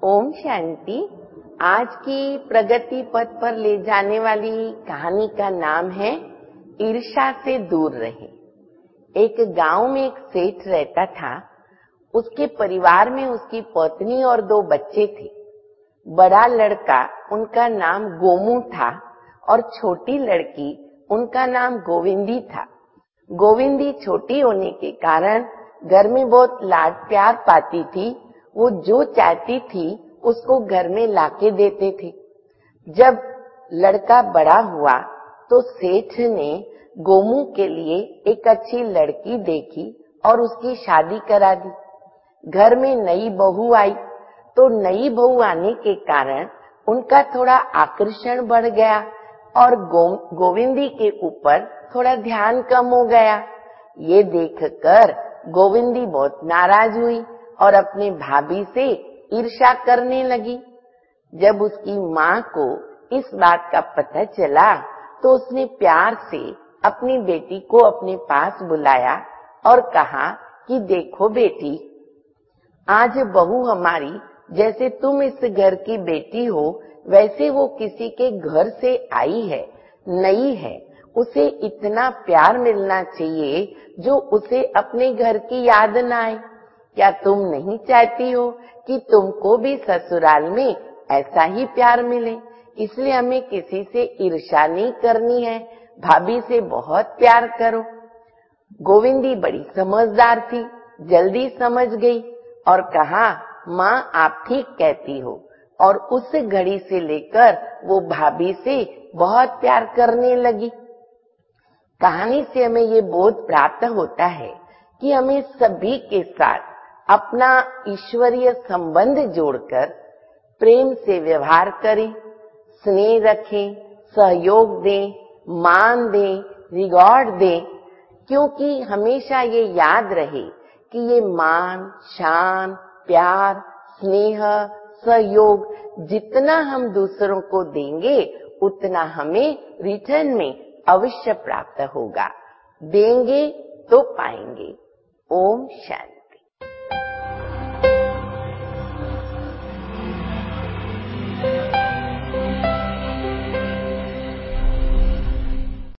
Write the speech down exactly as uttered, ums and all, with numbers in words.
ओम शांति। आज की प्रगति पथ पर ले जाने वाली कहानी का नाम है ईर्ष्या से दूर रहे। एक गांव में एक सेठ रहता था। उसके परिवार में उसकी पत्नी और दो बच्चे थे। बड़ा लड़का, उनका नाम गोमू था, और छोटी लड़की, उनका नाम गोविंदी था। गोविंदी छोटी होने के कारण घर में बहुत लाड प्यार पाती थी। वो जो चाहती थी उसको घर में लाके देते थे। जब लड़का बड़ा हुआ तो सेठ ने गोमू के लिए एक अच्छी लड़की देखी और उसकी शादी करा दी। घर में नई बहू आई तो नई बहू आने के कारण उनका थोड़ा आकर्षण बढ़ गया और गो, गोविंदी के ऊपर थोड़ा ध्यान कम हो गया। ये देखकर गोविंदी बहुत नाराज हुई और अपने भाभी से ईर्ष्या करने लगी। जब उसकी माँ को इस बात का पता चला तो उसने प्यार से अपनी बेटी को अपने पास बुलाया और कहा कि देखो बेटी, आज बहू हमारी जैसे तुम इस घर की बेटी हो वैसे वो किसी के घर से आई है, नई है। उसे इतना प्यार मिलना चाहिए जो उसे अपने घर की याद न आए। क्या तुम नहीं चाहती हो कि तुमको भी ससुराल में ऐसा ही प्यार मिले? इसलिए हमें किसी से ईर्ष्या नहीं करनी है, भाभी से बहुत प्यार करो। गोविंदी बड़ी समझदार थी, जल्दी समझ गई और कहा, माँ आप ठीक कहती हो। और उस घड़ी से लेकर वो भाभी से बहुत प्यार करने लगी। कहानी से हमें ये बोध प्राप्त होता है कि हमें सभी के साथ अपना ईश्वरीय संबंध जोड़कर प्रेम से व्यवहार करें, स्नेह रखें, सहयोग दें, मान दें, रिवॉर्ड दें, क्योंकि हमेशा ये याद रहे कि ये मान, शान, प्यार, स्नेह, सहयोग जितना हम दूसरों को देंगे उतना हमें रिटर्न में अवश्य प्राप्त होगा। देंगे तो पाएंगे। ओम शांति।